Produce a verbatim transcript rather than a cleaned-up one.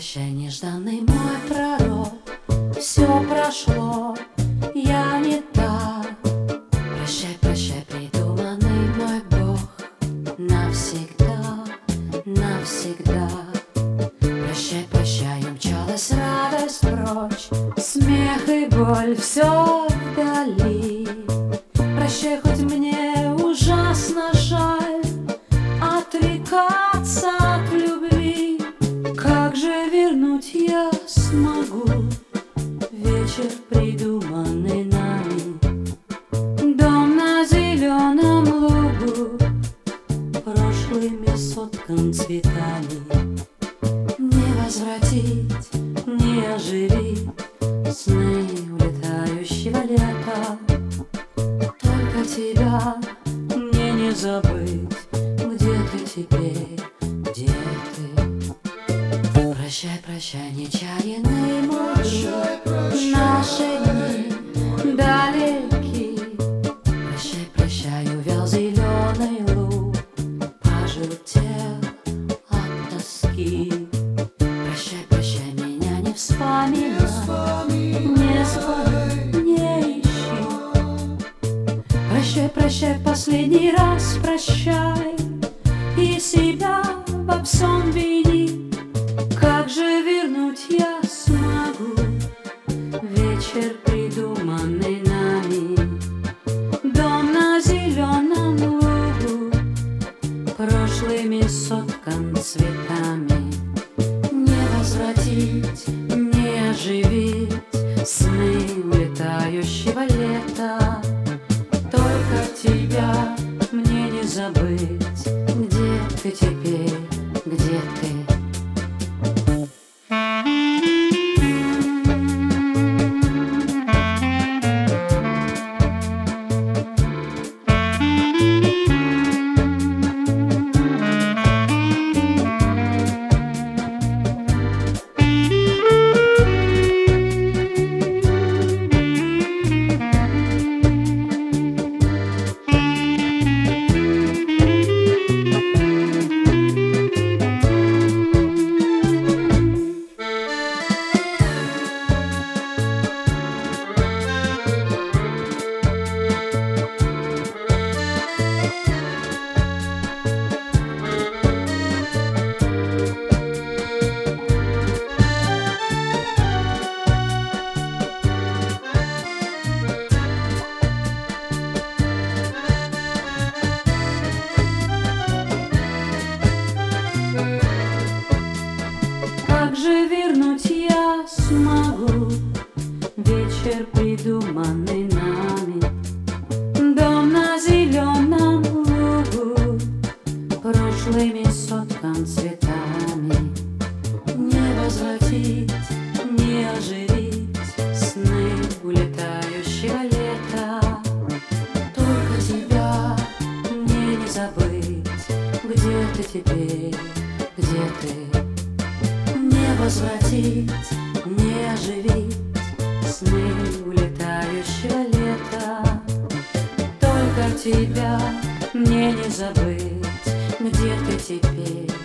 прощай, нежданный мой пророк, все прошло, я не та. Прощай, прощай, придуманный мой Бог, навсегда, навсегда. Прощай, прощай, умчалась радость прочь, смех и боль все вдали. Прощай, хоть мне ужасно жаль отрекаться от любви. Как же вернуть я смогу вечер, придуманный нами, дом на зеленом лугу, прошлыми соткан цветами. Не возвратить, не оживить сны улетающего лета. Только тебя мне не забыть. Где ты теперь, где ты? Прощай, прощай, нечаянный мой друг, наши дни далеки. Прощай, прощай, увял зеленый луг, пожелтел от тоски. Прощай, прощай, меня не вспоминай, не звони, не ищи. Прощай, прощай, в последний раз прощай, и себя во всем вини. Как же вернуть я смогу вечер, придуманный нами, дом на зеленом лугу, прошлыми соткан цветами. Не возвратить, не оживить сны улетающего лета. Только тебя мне не забыть. Где ты теперь, где ты? Как же вернуть я смогу вечер, придуманный нами, дом на зеленом лугу, прошлыми соткан цветами. Не возвратить, не оживить сны улетающего лета. Только тебя мне не забыть. Где ты теперь, где ты? Не возвратить, не оживить сны улетающего лета. Только тебя мне не забыть. Где ты теперь?